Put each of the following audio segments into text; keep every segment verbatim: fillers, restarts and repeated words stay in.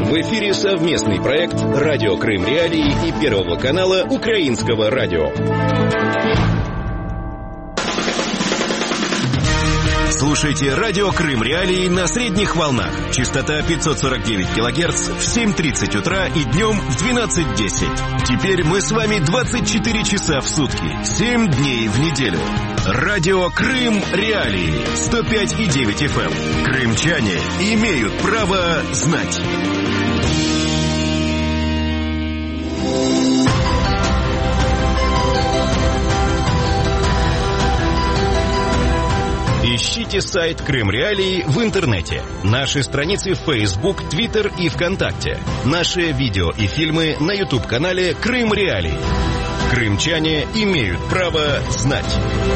В эфире совместный проект «Радио Крым Реалии» и Первого канала Украинского радио. Слушайте «Радио Крым Реалии» на средних волнах. Частота пятьсот сорок девять килогерц в семь тридцать утра и днем в двенадцать десять. Теперь мы с вами двадцать четыре часа в сутки, семь дней в неделю. «Радио Крым Реалии» сто пять и девять эф эм. Крымчане имеют право знать. Ищите сайт Крым Реалии в интернете. Наши страницы в Facebook, Twitter и ВКонтакте. Наши видео и фильмы на YouTube-канале Крым Реалии. Крымчане имеют право знать.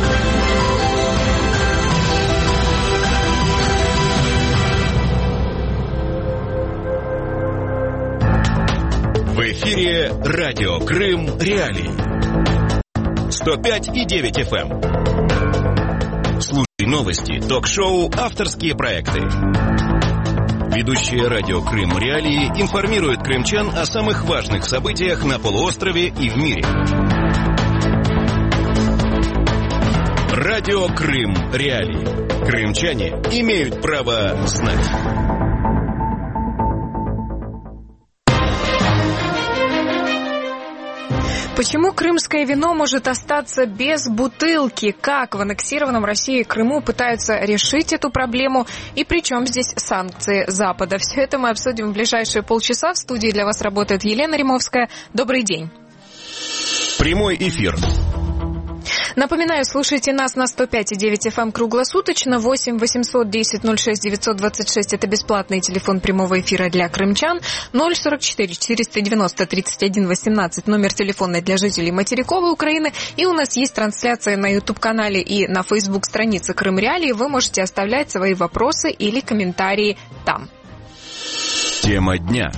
В эфире «Радио Крым Реалии». сто пять и девять эф эм. Слушай новости, ток-шоу, авторские проекты. Ведущие «Радио Крым Реалии» информируют крымчан о самых важных событиях на полуострове и в мире. «Радио Крым Реалии». Крымчане имеют право знать. Почему крымское вино может остаться без бутылки? Как в аннексированном Россией Крыму пытаются решить эту проблему? И при чем здесь санкции Запада? Все это мы обсудим в ближайшие полчаса. В студии для вас работает Елена Римовская. Добрый день. Прямой эфир. Напоминаю, слушайте нас на сто пять и девять эф эм круглосуточно. восемь восемьсот десять ноль шесть девятьсот двадцать шесть это бесплатный телефон прямого эфира для крымчан. ноль сорок четыре четыреста девяносто тридцать один восемнадцать номер телефона для жителей материковой Украины. И у нас есть трансляция на YouTube-канале и на Facebook-странице Крым Реалии. Вы можете оставлять свои вопросы или комментарии там. Тема дня.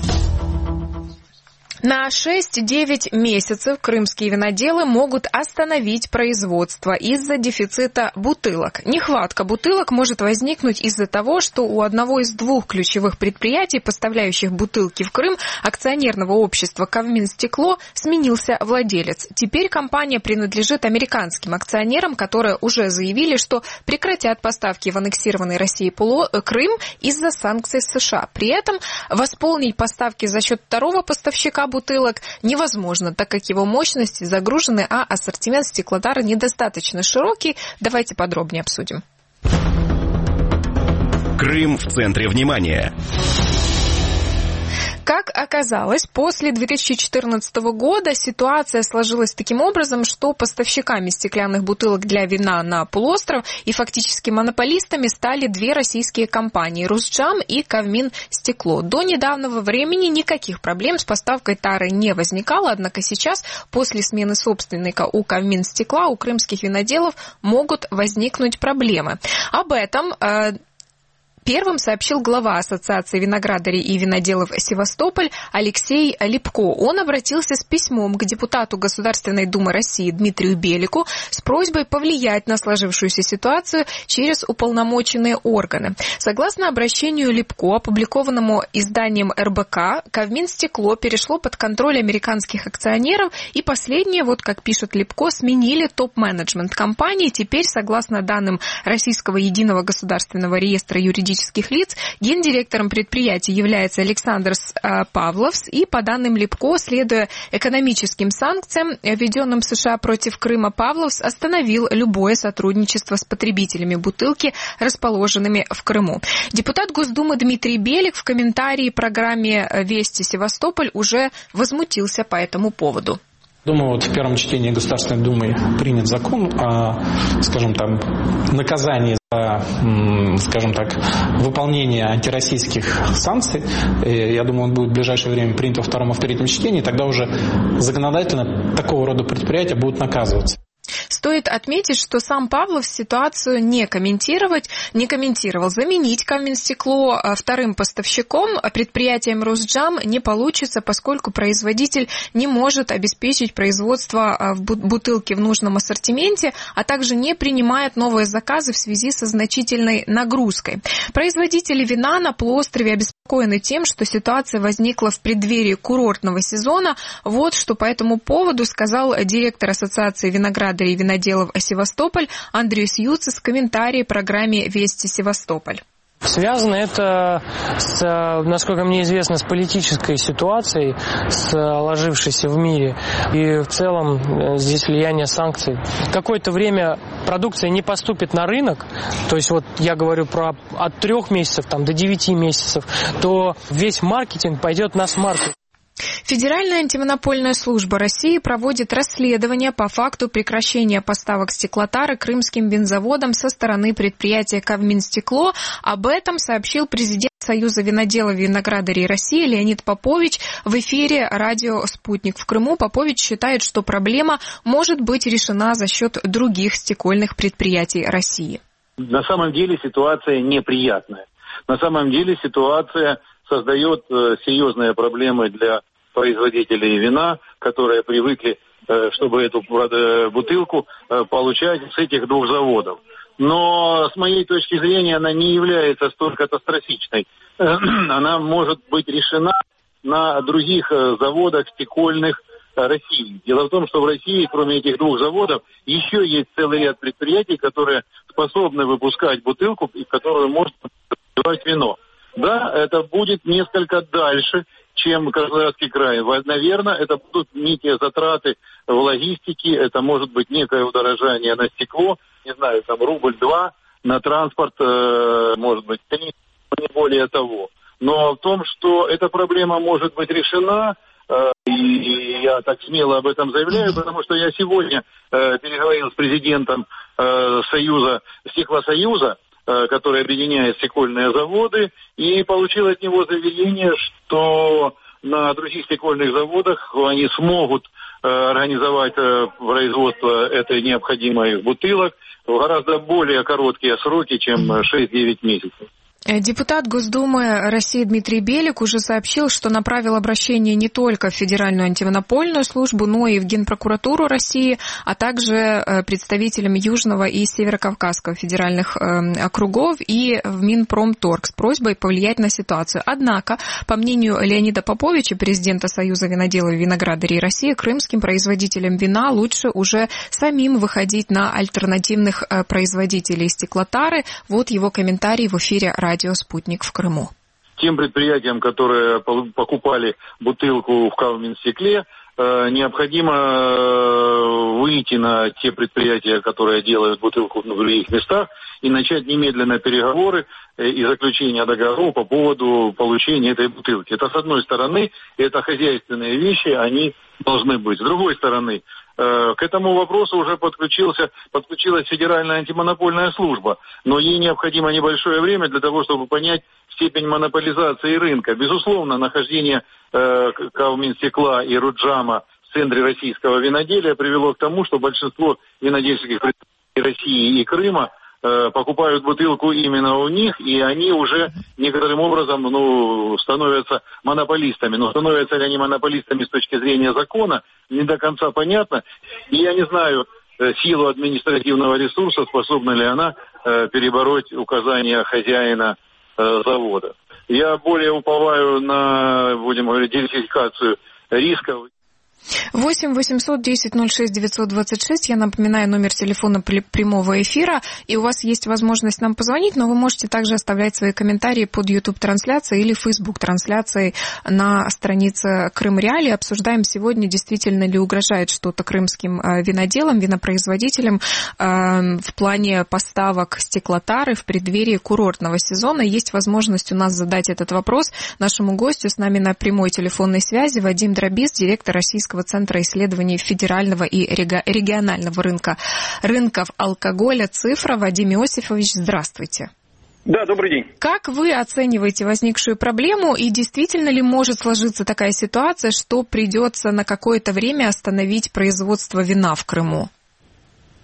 На шесть-девять месяцев крымские виноделы могут остановить производство из-за дефицита бутылок. Нехватка бутылок может возникнуть из-за того, что у одного из двух ключевых предприятий, поставляющих бутылки в Крым, акционерного общества «Кавминстекло», сменился владелец. Теперь компания принадлежит американским акционерам, которые уже заявили, что прекратят поставки в аннексированный Россией полу... Крым из-за санкций США. При этом восполнить поставки за счет второго поставщика бутылок невозможно, так как его мощности загружены, а ассортимент стеклотары недостаточно широкий. Давайте подробнее обсудим. Крым в центре внимания. Как оказалось, после две тысячи четырнадцатого года ситуация сложилась таким образом, что поставщиками стеклянных бутылок для вина на полуостров и фактически монополистами стали две российские компании – «Русджам» и «Кавминстекло». До недавнего времени никаких проблем с поставкой тары не возникало, однако сейчас, после смены собственника у «Кавминстекла», у крымских виноделов могут возникнуть проблемы. Об этом э, первым сообщил глава Ассоциации виноградарей и виноделов Севастополь Алексей Липко. Он обратился с письмом к депутату Государственной Думы России Дмитрию Белику с просьбой повлиять на сложившуюся ситуацию через уполномоченные органы. Согласно обращению Липко, опубликованному изданием эр бэ ка, Кавминстекло перешло под контроль американских акционеров, и последние, вот как пишет Липко, сменили топ-менеджмент компании. Теперь, согласно данным Российского единого государственного реестра юридических лиц, гендиректором предприятия является Александр Павловс, и по данным Липко, следуя экономическим санкциям, введенным США против Крыма, Павловс остановил любое сотрудничество с потребителями бутылки, расположенными в Крыму. Депутат Госдумы Дмитрий Белик в комментарии программе «Вести Севастополь» уже возмутился по этому поводу. Думаю, вот в первом чтении Государственной Думы принят закон о, скажем так, наказании за, скажем так, выполнение антироссийских санкций. Я думаю, он будет в ближайшее время принят во втором и в третьем чтении, тогда уже законодательно такого рода предприятия будут наказываться. Стоит отметить, что сам Павлов ситуацию не комментировать, не комментировал. Заменить Кавминстекло вторым поставщиком предприятием Росджам не получится, поскольку производитель не может обеспечить производство бутылки в нужном ассортименте, а также не принимает новые заказы в связи со значительной нагрузкой. Производители вина на полуострове обеспокоены тем, что ситуация возникла в преддверии курортного сезона. Вот что по этому поводу сказал директор Ассоциации виноградарей и виноделов Севастополь Андрей Юцис в комментарии программе «Вести Севастополь». Связано это, с, насколько мне известно, с политической ситуацией, сложившейся в мире. И в целом здесь влияние санкций. Какое-то время продукция не поступит на рынок, то есть вот я говорю про от трех месяцев там, до девяти месяцев, то весь маркетинг пойдет на смаркетинг. Федеральная антимонопольная служба России проводит расследование по факту прекращения поставок стеклотары крымским винзаводам со стороны предприятия «Кавминстекло». Об этом сообщил президент Союза виноделов и виноградарей России Леонид Попович в эфире радио «Спутник». В Крыму Попович считает, что проблема может быть решена за счет других стекольных предприятий России. На самом деле ситуация неприятная. На самом деле ситуация создает э, серьезные проблемы для производителей вина, которые привыкли, э, чтобы эту э, бутылку э, получать с этих двух заводов. Но с моей точки зрения она не является столь катастрофичной. Э, она может быть решена на других э, заводах стекольных э, России. Дело в том, что в России, кроме этих двух заводов, еще есть целый ряд предприятий, которые способны выпускать бутылку, в которую можно продавать вино. Да, это будет несколько дальше, чем Краснодарский край. Наверное, это будут некие затраты в логистике, это может быть некое удорожание на стекло, не знаю, там рубль-два, на транспорт, э, может быть, три, не более того. Но в том, что эта проблема может быть решена, э, и я так смело об этом заявляю, потому что я сегодня э, переговорил с президентом э, Союза, Стеклосоюза, который объединяет стекольные заводы, и получил от него заверение, что на других стекольных заводах они смогут э, организовать э, производство этой необходимой бутылок в гораздо более короткие сроки, чем шесть-девять месяцев. Депутат Госдумы России Дмитрий Белик уже сообщил, что направил обращение не только в Федеральную антимонопольную службу, но и в Генпрокуратуру России, а также представителям Южного и Северокавказского федеральных округов и в Минпромторг с просьбой повлиять на ситуацию. Однако, по мнению Леонида Поповича, президента Союза виноделов и виноградарей России, крымским производителям вина лучше уже самим выходить на альтернативных производителей стеклотары. Вот его комментарий в эфире радио Радио «Спутник» в Крыму. Тем предприятиям, которые покупали бутылку в Кавминстекле, необходимо выйти на те предприятия, которые делают бутылку в других местах, и начать немедленно переговоры и заключение договоров по поводу получения этой бутылки. Это с одной стороны, это хозяйственные вещи, они должны быть. С другой стороны, к этому вопросу уже подключился, подключилась Федеральная антимонопольная служба, но ей необходимо небольшое время для того, чтобы понять степень монополизации рынка. Безусловно, нахождение э, Кавминстекла и Росджама в центре российского виноделия привело к тому, что большинство винодельческих предприятий России и Крыма э, покупают бутылку именно у них, и они уже некоторым образом ну, становятся монополистами. Но становятся ли они монополистами с точки зрения закона, не до конца понятно. И я не знаю, э, силу административного ресурса, способна ли она э, перебороть указания хозяина э, завода. Я более уповаю на, будем говорить, диверсификацию рисков. восемь восемьсот десять ноль шесть девятьсот двадцать шесть. Я напоминаю номер телефона прямого эфира. И у вас есть возможность нам позвонить, но вы можете также оставлять свои комментарии под YouTube-трансляцией или Facebook-трансляцией на странице Крым Реалии. Обсуждаем сегодня, действительно ли угрожает что-то крымским виноделам, винопроизводителям в плане поставок стеклотары в преддверии курортного сезона. Есть возможность у нас задать этот вопрос нашему гостю. С нами на прямой телефонной связи Вадим Дробист, директор Российского центра исследований федерального и регионального рынка, рынков алкоголя «Цифра». Вадим Иосифович, здравствуйте. Да, добрый день. Как вы оцениваете возникшую проблему, и действительно ли может сложиться такая ситуация, что придется на какое-то время остановить производство вина в Крыму?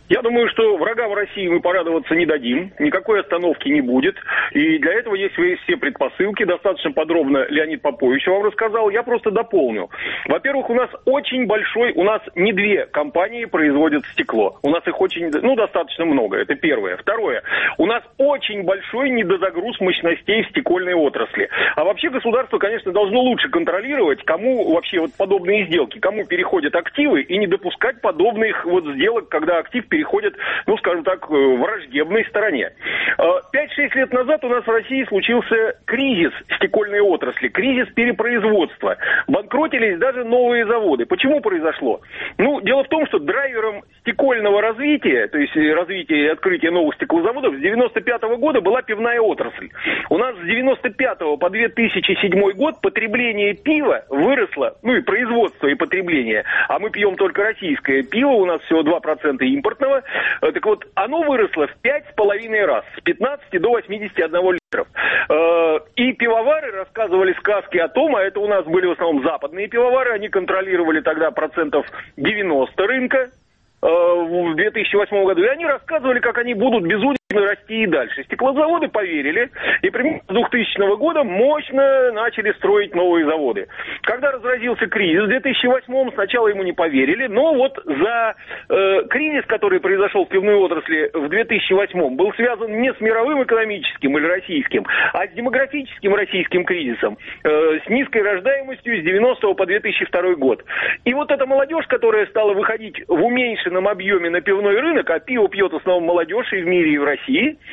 Я думаю, что врагам России мы порадоваться не дадим, никакой остановки не будет, и для этого есть все предпосылки. Достаточно подробно Леонид Попович вам рассказал, я просто дополню. Во-первых, у нас очень большой, у нас не две компании производят стекло, у нас их очень, ну, достаточно много, это первое. Второе, у нас очень большой недозагруз мощностей в стекольной отрасли. А вообще государство, конечно, должно лучше контролировать, кому вообще вот подобные сделки, кому переходят активы, и не допускать подобных вот сделок, когда актив переходит переходят, ну, скажем так, враждебной стороне. пять-шесть лет назад у нас в России случился кризис стекольной отрасли, кризис перепроизводства. Банкротились даже новые заводы. Почему произошло? Ну, дело в том, что драйвером стекольного развития, то есть развития и открытия новых стеклозаводов с девяносто пятого года была пивная отрасль. У нас с девяносто пятого по две тысячи седьмой год потребление пива выросло, ну и производство и потребление, а мы пьем только российское пиво, у нас всего два процента импортного. Так вот, оно выросло в пять с половиной раз, с пятнадцати до восьмидесяти одного литров. И пивовары рассказывали сказки о том, а это у нас были в основном западные пивовары, они контролировали тогда процентов девяносто рынка в две тысячи восьмом году, и они рассказывали, как они будут безудержно расти и дальше. Стеклозаводы поверили, и примерно с двухтысячного года мощно начали строить новые заводы. Когда разразился кризис в две тысячи восьмом, сначала ему не поверили, но вот за э, кризис, который произошел в пивной отрасли в две тысячи восьмом, был связан не с мировым экономическим или российским, а с демографическим российским кризисом, э, с низкой рождаемостью с девяностого по две тысячи второй год. И вот эта молодежь, которая стала выходить в уменьшенном объеме на пивной рынок, а пиво пьет в основном молодежь и в мире, и в России,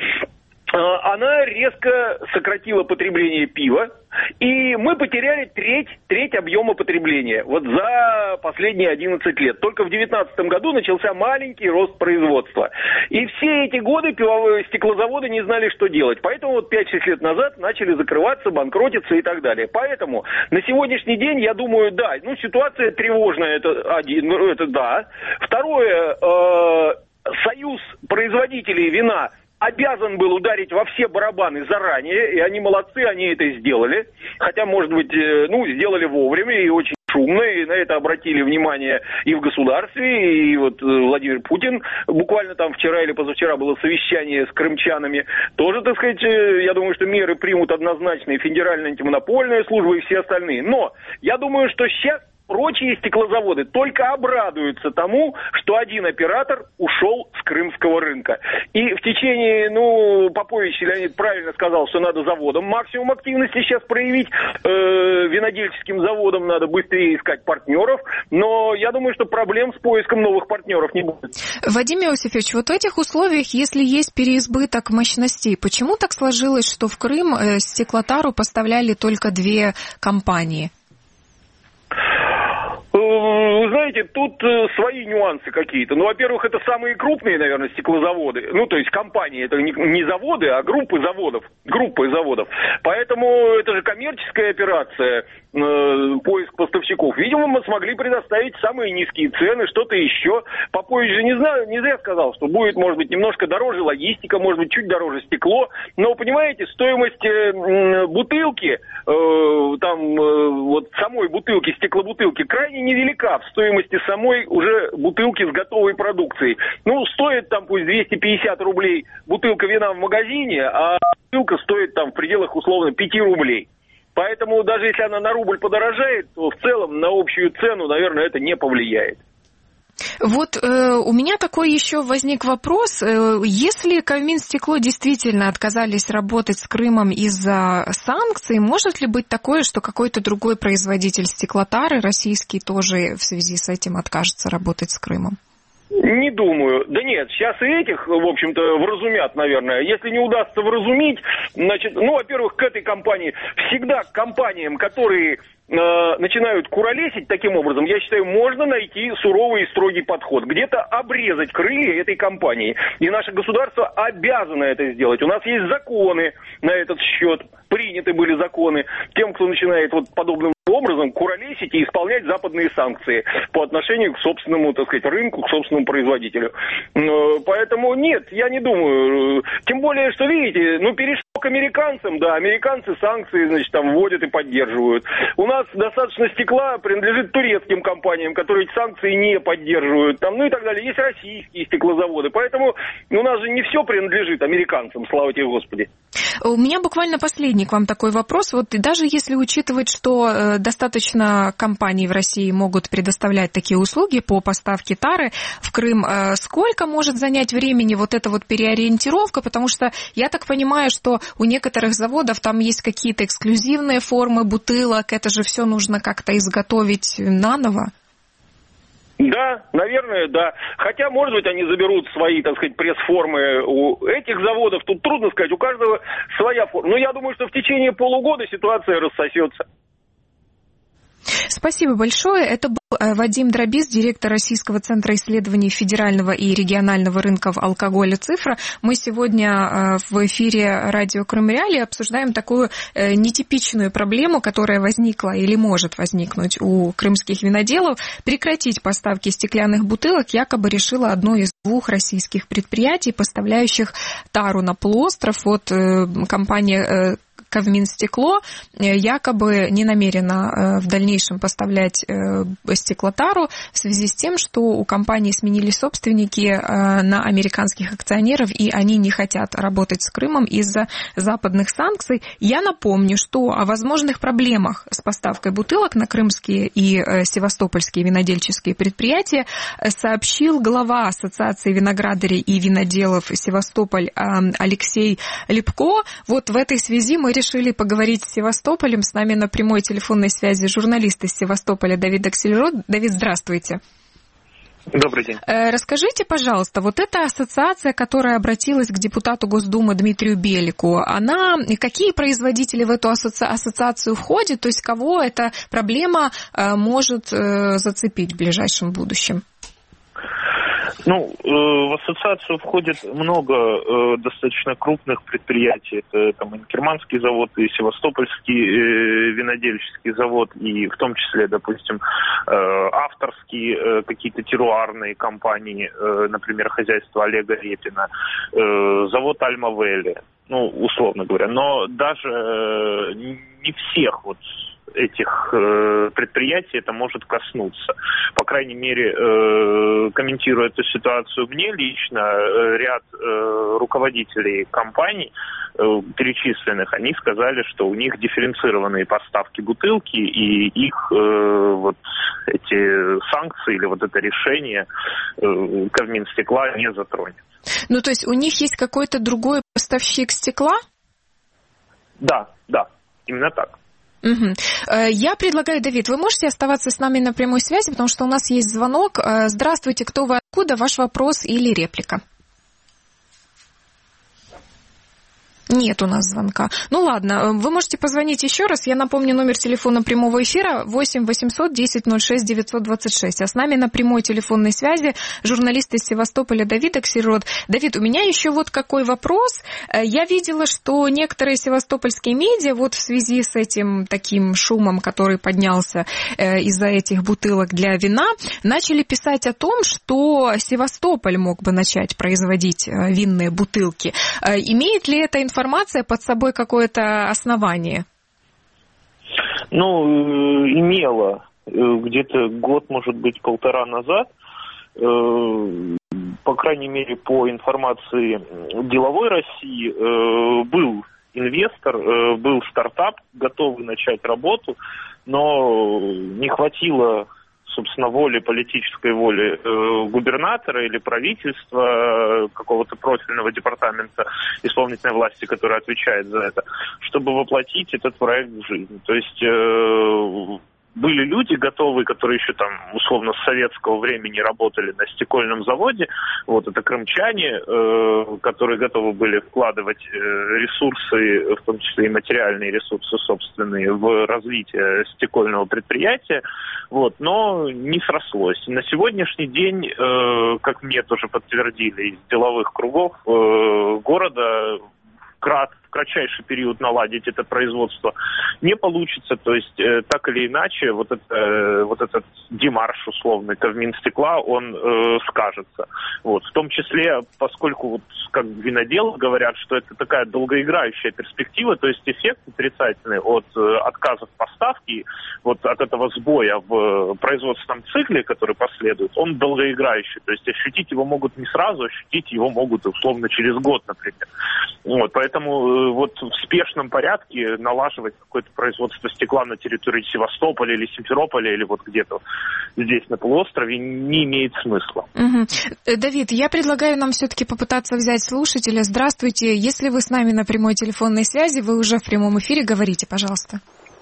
она резко сократила потребление пива, и мы потеряли треть, треть объема потребления вот за последние одиннадцать лет. Только в две тысячи девятнадцатом году начался маленький рост производства. И все эти годы пивовые стеклозаводы не знали, что делать. Поэтому вот пять-шесть лет назад начали закрываться, банкротиться и так далее. Поэтому на сегодняшний день, я думаю, да, ну ситуация тревожная, это, один, это да. Второе, э, союз производителей вина обязан был ударить во все барабаны заранее, и они молодцы, они это сделали. Хотя, может быть, ну, сделали вовремя и очень шумно, и на это обратили внимание и в государстве, и вот Владимир Путин, буквально там вчера или позавчера было совещание с крымчанами, тоже, так сказать, я думаю, что меры примут однозначно и Федеральная антимонопольная служба, и все остальные. Но я думаю, что сейчас прочие стеклозаводы только обрадуются тому, что один оператор ушел с крымского рынка. И в течение, ну, Попович Леонид правильно сказал, что надо заводам максимум активности сейчас проявить, э, винодельческим заводам надо быстрее искать партнеров, но я думаю, что проблем с поиском новых партнеров не будет. Вадим Иосифович, вот в этих условиях, если есть переизбыток мощностей, почему так сложилось, что в Крым э, стеклотару поставляли только две компании? Вы знаете, тут э, свои нюансы какие-то. Ну, во-первых, это самые крупные, наверное, стеклозаводы. Ну, то есть компании, это не, не заводы, а группы заводов. Группы заводов. Поэтому это же коммерческая операция, э, поиск поставщиков. Видимо, мы смогли предоставить самые низкие цены, что-то еще. Попович же не знаю, не зря сказал, что будет, может быть, немножко дороже логистика, может быть, чуть дороже стекло. Но, понимаете, стоимость э, бутылки, э, там, э, вот самой бутылки, стеклобутылки, крайне невелика в стоимости самой уже бутылки с готовой продукцией. Ну, стоит там пусть двести пятьдесят рублей бутылка вина в магазине, а бутылка стоит там в пределах условно пяти рублей. Поэтому даже если она на рубль подорожает, то в целом на общую цену, наверное, это не повлияет. Вот э, у меня такой еще возник вопрос. Э, если Кавминстекло действительно отказались работать с Крымом из-за санкций, может ли быть такое, что какой-то другой производитель стеклотары, российский, тоже в связи с этим откажется работать с Крымом? Не думаю. Да нет, сейчас и этих, в общем-то, вразумят, наверное. Если не удастся вразумить, значит, ну, во-первых, к этой компании, всегда к компаниям, которые начинают куролесить таким образом, я считаю, можно найти суровый и строгий подход. Где-то обрезать крылья этой компании. И наше государство обязано это сделать. У нас есть законы на этот счет. Приняты были законы тем, кто начинает вот подобным образом куролесить и исполнять западные санкции по отношению к собственному, так сказать, рынку, к собственному производителю. Поэтому нет, я не думаю. Тем более, что, видите, ну, перешли К американцам, да, американцы санкции, значит, там вводят и поддерживают. У нас достаточно стекла принадлежит турецким компаниям, которые эти санкции не поддерживают, там, ну и так далее. Есть российские стеклозаводы, поэтому у нас же не все принадлежит американцам, слава тебе Господи. У меня буквально последний к вам такой вопрос. Вот даже если учитывать, что достаточно компаний в России могут предоставлять такие услуги по поставке тары в Крым, сколько может занять времени вот эта вот переориентировка? Потому что я так понимаю, что у некоторых заводов там есть какие-то эксклюзивные формы бутылок, это же все нужно как-то изготовить наново. Да, наверное, да. Хотя, может быть, они заберут свои, так сказать, пресс-формы у этих заводов. Тут трудно сказать, у каждого своя форма. Но я думаю, что в течение полугода ситуация рассосется. Спасибо большое. Это был Вадим Дробиз, директор Российского центра исследований федерального и регионального рынков алкоголя «Цифра». Мы сегодня в эфире радио Крым Реалии обсуждаем такую нетипичную проблему, которая возникла или может возникнуть у крымских виноделов. Прекратить поставки стеклянных бутылок якобы решило одно из двух российских предприятий, поставляющих тару на полуостров. Вот компания Кавминстекло якобы не намерена в дальнейшем поставлять стеклотару в связи с тем, что у компании сменили собственники на американских акционеров, и они не хотят работать с Крымом из-за западных санкций. Я напомню, что о возможных проблемах с поставкой бутылок на крымские и севастопольские винодельческие предприятия сообщил глава Ассоциации виноградарей и виноделов Севастополь Алексей Липко. Вот в этой связи мы решили поговорить с Севастополем. С нами на прямой телефонной связи журналист из Севастополя Давид Аксельрод. Давид, здравствуйте. Добрый день. Расскажите, пожалуйста, вот эта ассоциация, которая обратилась к депутату Госдумы Дмитрию Белику, она, какие производители в эту асоци... ассоциацию входят, то есть кого эта проблема может зацепить в ближайшем будущем? Ну, э, в ассоциацию входит много э, достаточно крупных предприятий. Это там Инкерманский завод и Севастопольский э, винодельческий завод, и в том числе, допустим, э, авторские э, какие-то теруарные компании, э, например, хозяйство Олега Репина, э, завод Альма-Вэлли, ну, условно говоря. Но даже э, не всех вот этих э, предприятий это может коснуться. По крайней мере, э, комментируя эту ситуацию мне лично, э, ряд э, руководителей компаний э, перечисленных, они сказали, что у них дифференцированные поставки бутылки, и их э, вот эти санкции или вот это решение э, Кавминстекла не затронет. Ну, то есть у них есть какой-то другой поставщик стекла? Да, да, именно так. Угу. Я предлагаю, Давид, вы можете оставаться с нами на прямой связи, потому что у нас есть звонок. Здравствуйте, кто вы, откуда, ваш вопрос или реплика? Нет у нас звонка. Ну ладно, вы можете позвонить еще раз. Я напомню номер телефона прямого эфира восемь восемьсот десять ноль шесть девятьсот двадцать шесть. А с нами на прямой телефонной связи журналист из Севастополя Давид Аксельрод. Давид, у меня еще вот какой вопрос. Я видела, что некоторые севастопольские медиа вот в связи с этим таким шумом, который поднялся из-за этих бутылок для вина, начали писать о том, что Севастополь мог бы начать производить винные бутылки. Имеет ли эта информация информация под собой какое-то основание? Ну, имела где-то год, может быть, полтора назад. По крайней мере, по информации деловой России, был инвестор, был стартап, готовый начать работу, но не хватило, собственно, воли, политической воли э, губернатора или правительства, э, какого-то профильного департамента исполнительной власти, который отвечает за это, чтобы воплотить этот проект в жизнь. То есть э, были люди готовые, которые еще там, условно, с советского времени работали на стекольном заводе. Вот это крымчане, э, которые готовы были вкладывать э, ресурсы, в том числе и материальные ресурсы собственные, в развитие стекольного предприятия. Вот, но не срослось. На сегодняшний день, э, как мне тоже подтвердили из деловых кругов э, города, вкрат, кратчайший период наладить это производство не получится. То есть э, так или иначе вот, это, э, вот этот демарш условный Тавминстекла, он э, скажется. Вот. В том числе, поскольку вот, как виноделы говорят, что это такая долгоиграющая перспектива, то есть эффект отрицательный от э, отказа в поставке, вот от этого сбоя в производственном цикле, который последует, он долгоиграющий. То есть ощутить его могут не сразу, ощутить его могут условно через год, например. Вот, поэтому э, вот в спешном порядке налаживать какое-то производство стекла на территории Севастополя или Симферополя или вот где-то здесь на полуострове не имеет смысла. Угу. Давид, я предлагаю нам все-таки попытаться взять слушателя. Здравствуйте. Если вы с нами на прямой телефонной связи, вы уже в прямом эфире, говорите, пожалуйста.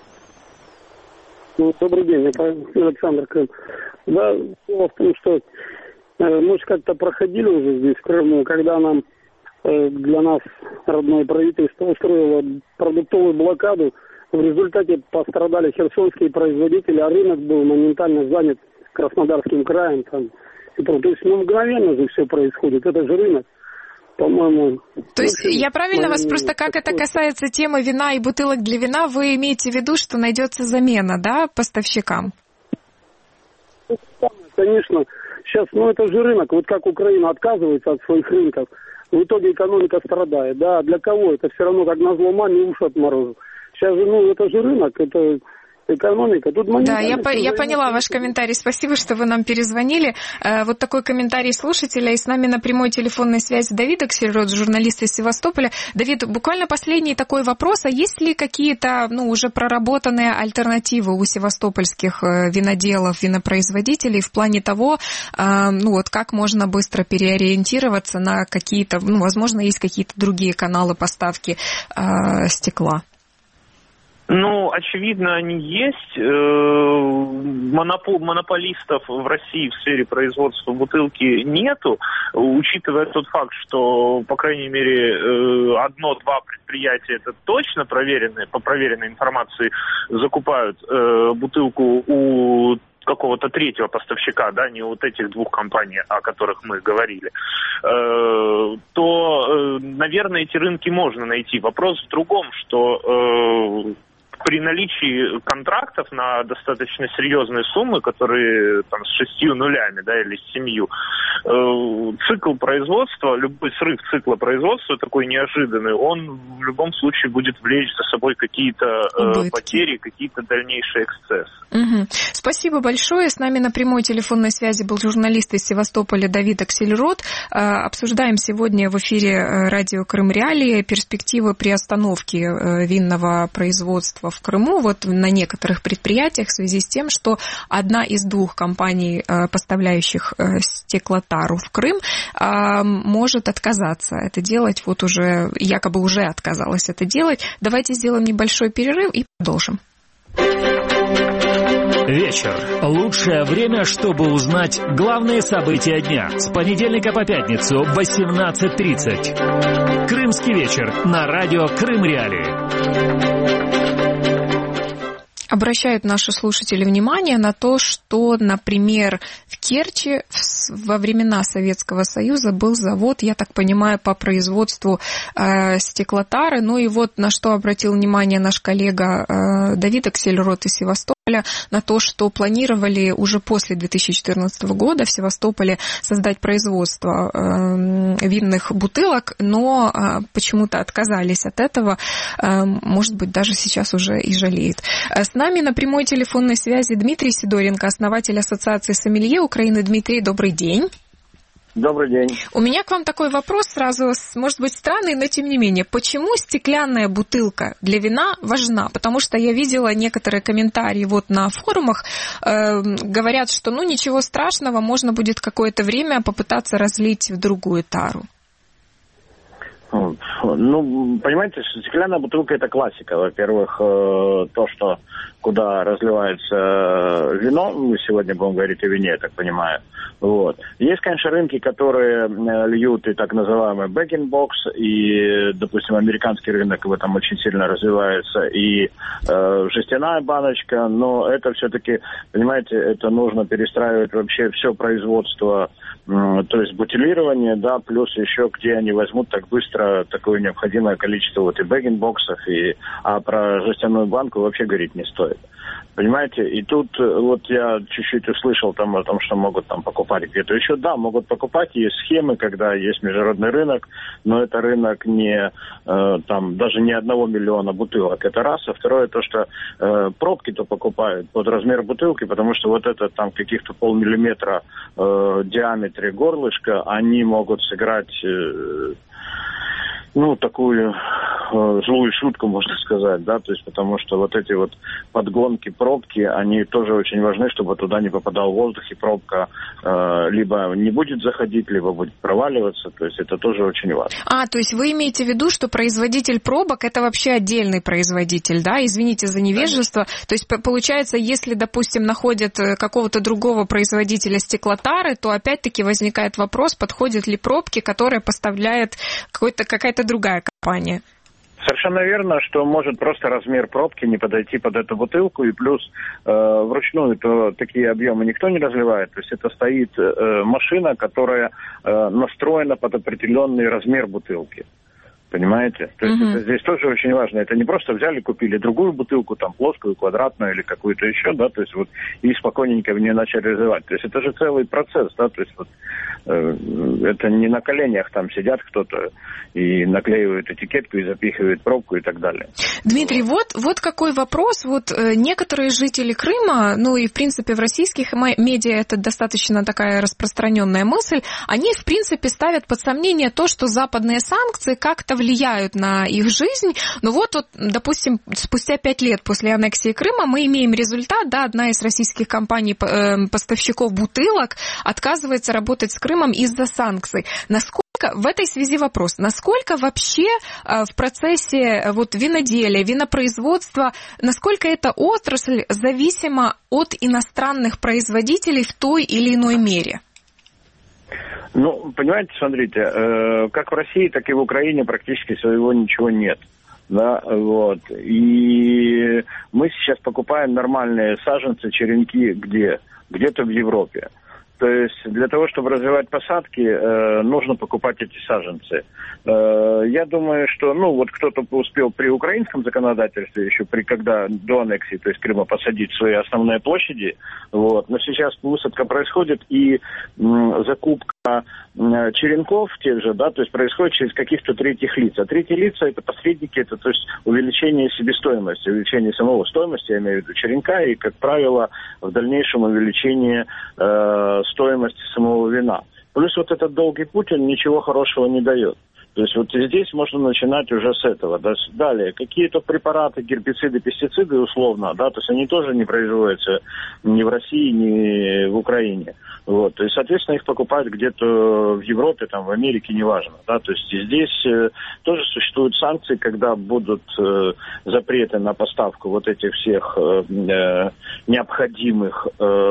Ну, добрый день, это Александр Крым. Да, дело в том, что э, мы же как-то проходили уже здесь, в Крыму, когда нам э, для нас родное правительство устроило продуктовую блокаду. В результате пострадали херсонские производители, а рынок был моментально занят Краснодарским краем. Там, и то, то есть ну, мгновенно же все происходит, это же рынок. По-моему... То есть очень, я правильно вас просто, как это касается темы вина и бутылок для вина, вы имеете в виду, что найдется замена, да, поставщикам? Конечно. Сейчас, ну это же рынок. Вот как Украина отказывается от своих рынков, в итоге экономика страдает. Да, для кого? Это все равно как назло маме уши отморозил. Сейчас же, ну это же рынок, это... экономика. Тут да, я, по, я поняла ваш комментарий. Спасибо, что вы нам перезвонили. Вот такой комментарий слушателя. И с нами на прямой телефонной связи Давид Аксельрод, журналист из Севастополя. Давид, буквально последний такой вопрос. А есть ли какие-то ну, уже проработанные альтернативы у севастопольских виноделов, винопроизводителей в плане того, ну, вот как можно быстро переориентироваться на какие-то, ну, возможно, есть какие-то другие каналы поставки э, стекла? Ну, очевидно, они есть. Монопол, монополистов в России в сфере производства бутылки нету, учитывая тот факт, что, по крайней мере, одно-два предприятия, это точно проверенные, по проверенной информации, закупают бутылку у какого-то третьего поставщика, да, не вот этих двух компаний, о которых мы говорили, э, то, э, наверное, эти рынки можно найти. Вопрос в другом, что э, при наличии контрактов на достаточно серьезные суммы, которые там с шестью нулями, да, или с семью, э, цикл производства, любой срыв цикла производства такой неожиданный, он в любом случае будет влечь за собой какие-то э, потери, какие-то дальнейшие эксцессы. Угу. Спасибо большое. С нами на прямой телефонной связи был журналист из Севастополя Давид Аксельрод. Э, обсуждаем сегодня в эфире радио Крым Реалии перспективы приостановки э, винного производства в Крыму, вот на некоторых предприятиях в связи с тем, что одна из двух компаний, поставляющих стеклотару в Крым, может отказаться это делать, вот уже, якобы уже отказалась это делать. Давайте сделаем небольшой перерыв и продолжим. Вечер. Лучшее время, чтобы узнать главные события дня. С понедельника по пятницу в восемнадцать тридцать. Крымский вечер на радио Крым Реалии. Обращают наши слушатели внимание на то, что, например, в Керчи во времена Советского Союза был завод, я так понимаю, по производству э, стеклотары. Ну и вот на что обратил внимание наш коллега э, Давид Аксельрод из Севастополя, на то, что планировали уже после две тысячи четырнадцатого года в Севастополе создать производство э, винных бутылок, но э, почему-то отказались от этого, э, может быть, даже сейчас уже и жалеют. С нами на прямой телефонной связи Дмитрий Сидоренко, основатель Ассоциации сомелье Украины. Дмитрий, добрый день. Добрый день. У меня к вам такой вопрос сразу, может быть, странный, но тем не менее. Почему стеклянная бутылка для вина важна? Потому что я видела некоторые комментарии вот на форумах, э, говорят, что ну ничего страшного, можно будет какое-то время попытаться разлить в другую тару. Ну, понимаете, стеклянная бутылка – это классика. Во-первых, то, что куда разливается вино, мы сегодня будем говорить о вине, я так понимаю. Вот. Есть, конечно, рынки, которые льют и так называемый бэг-ин-бокс, и, допустим, американский рынок в этом очень сильно развивается, и э, жестяная баночка, но это все-таки, понимаете, это нужно перестраивать вообще все производство, э, то есть бутилирование, да, плюс еще где они возьмут так быстро литра, такое необходимое количество вот и бэггин-боксов, и, а про жестяную банку вообще говорить не стоит. Понимаете, и тут вот я чуть-чуть услышал там о том, что могут там покупать где-то еще. Да, могут покупать, есть схемы, когда есть международный рынок, но это рынок не э, там даже не одного миллиона бутылок, это раз. А второе, то, что э, пробки-то покупают под размер бутылки, потому что вот это там каких-то полмиллиметра э, в диаметре горлышка, они могут сыграть... Э, ну, такую э, злую шутку, можно сказать, да, то есть потому что вот эти вот подгонки, пробки, они тоже очень важны, чтобы туда не попадал воздух, и пробка э, либо не будет заходить, либо будет проваливаться, то есть это тоже очень важно. А, то есть вы имеете в виду, что производитель пробок это вообще отдельный производитель, да, извините за невежество, конечно. То есть получается, если, допустим, находят какого-то другого производителя стеклотары, то опять-таки возникает вопрос, подходят ли пробки, которые поставляет какой-то, какая-то другая компания. Совершенно верно, что может просто размер пробки не подойти под эту бутылку, и плюс э, вручную то такие объемы никто не разливает. То есть это стоит э, машина, которая э, настроена под определенный размер бутылки. Понимаете? То есть mm-hmm. это здесь тоже очень важно. Это не просто взяли, купили другую бутылку, там, плоскую, квадратную или какую-то еще, да, то есть вот и спокойненько в нее начали разливать. То есть это же целый процесс, да, то есть вот э, это не на коленях там сидят кто-то и наклеивают этикетку и запихивают пробку и так далее. Дмитрий, вот, вот какой вопрос. Вот э, некоторые жители Крыма, ну и в принципе в российских медиа это достаточно такая распространенная мысль, они в принципе ставят под сомнение то, что западные санкции как-то влияют на их жизнь. Но вот, вот, допустим, спустя пять лет после аннексии Крыма мы имеем результат, да, одна из российских компаний э, поставщиков бутылок отказывается работать с Крымом из-за санкций. Насколько в этой связи вопрос, насколько вообще э, в процессе вот, виноделия, винопроизводства, насколько эта отрасль зависима от иностранных производителей в той или иной мере? Ну, понимаете, смотрите, э, как в России, так и в Украине практически своего ничего нет. Да, вот. И мы сейчас покупаем нормальные саженцы, черенки где? Где-то в Европе. То есть для того, чтобы развивать посадки, э, нужно покупать эти саженцы. Э, я думаю, что, ну, вот кто-то успел при украинском законодательстве, еще при, когда до аннексии, то есть Крыма, посадить свои основные площади, вот, но сейчас высадка происходит, и м, закупка м, черенков тех же, да, то есть происходит через каких-то третьих лиц. А третьи лица — это посредники, это, то есть увеличение себестоимости, увеличение самого стоимости, я имею в виду черенка, и, как правило, в дальнейшем увеличение э, стоимости самого вина. Плюс вот этот долгий путь, он ничего хорошего не дает. То есть вот здесь можно начинать уже с этого. Далее, какие-то препараты, гербициды, пестициды условно, да, то есть они тоже не производятся ни в России, ни в Украине. Вот, то есть, соответственно, их покупают где-то в Европе, там, в Америке, неважно, да, то есть и здесь э, тоже существуют санкции, когда будут э, запреты на поставку вот этих всех э, э, необходимых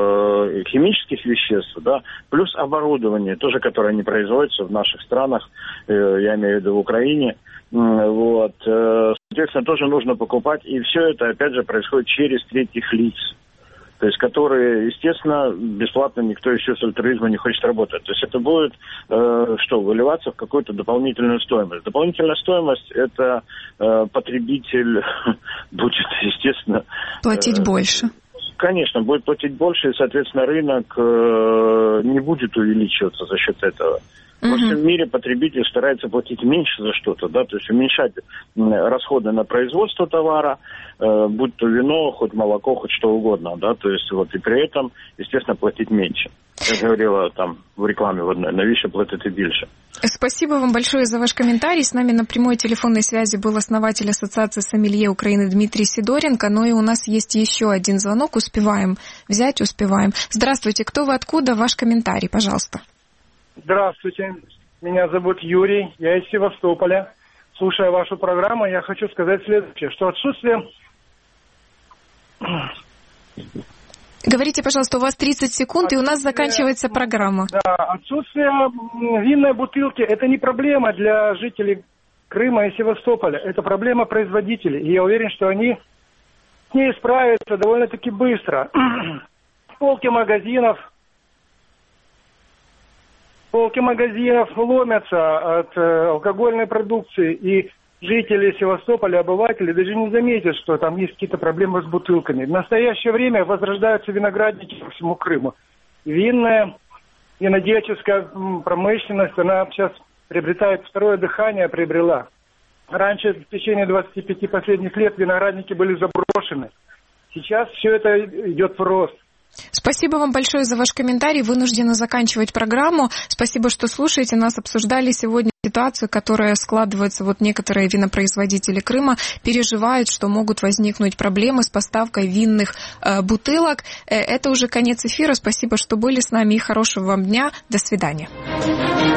э, химических веществ, да, плюс оборудование, тоже, которое не производится в наших странах, э, я имею в виду в Украине, вот, э, соответственно, тоже нужно покупать, и все это, опять же, происходит через третьих лиц. То есть, которые, естественно, бесплатно никто еще с альтруизма не хочет работать. То есть это будет, э, что, выливаться в какую-то дополнительную стоимость. Дополнительная стоимость – это э, потребитель будет, естественно… Платить э, больше. Конечно, будет платить больше, и, соответственно, рынок э, не будет увеличиваться за счет этого. Во всем мире потребитель старается платить меньше за что-то, да, то есть уменьшать расходы на производство товара, э, будь то вино, хоть молоко, хоть что угодно, да, то есть вот и при этом, естественно, платить меньше. Я говорила там в рекламе в одной, навіщо платити більше. Спасибо вам большое за ваш комментарий. С нами на прямой телефонной связи был основатель Ассоциации сомелье Украины Дмитрий Сидоренко. Ну и у нас есть еще один звонок. Успеваем взять, успеваем. Здравствуйте, кто вы, откуда? Ваш комментарий, пожалуйста. Здравствуйте, меня зовут Юрий, я из Севастополя. Слушая вашу программу, я хочу сказать следующее, что отсутствие... Говорите, пожалуйста, у вас тридцать секунд, отсутствие... и у нас заканчивается программа. Да, отсутствие винной бутылки – это не проблема для жителей Крыма и Севастополя, это проблема производителей. И я уверен, что они с ней справятся довольно-таки быстро. Полки магазинов полки магазинов ломятся от э, алкогольной продукции, и жители Севастополя, обыватели даже не заметят, что там есть какие-то проблемы с бутылками. В настоящее время возрождаются виноградники по всему Крыму. Винная, винодельческая промышленность, она сейчас приобретает второе дыхание, приобрела. Раньше, в течение двадцати пяти последних лет, виноградники были заброшены. Сейчас все это идет в рост. Спасибо вам большое за ваш комментарий. Вынуждены заканчивать программу. Спасибо, что слушаете нас. Обсуждали сегодня ситуацию, которая складывается. Вот некоторые винопроизводители Крыма переживают, что могут возникнуть проблемы с поставкой винных э, бутылок. Э, это уже конец эфира. Спасибо, что были с нами, и хорошего вам дня. До свидания.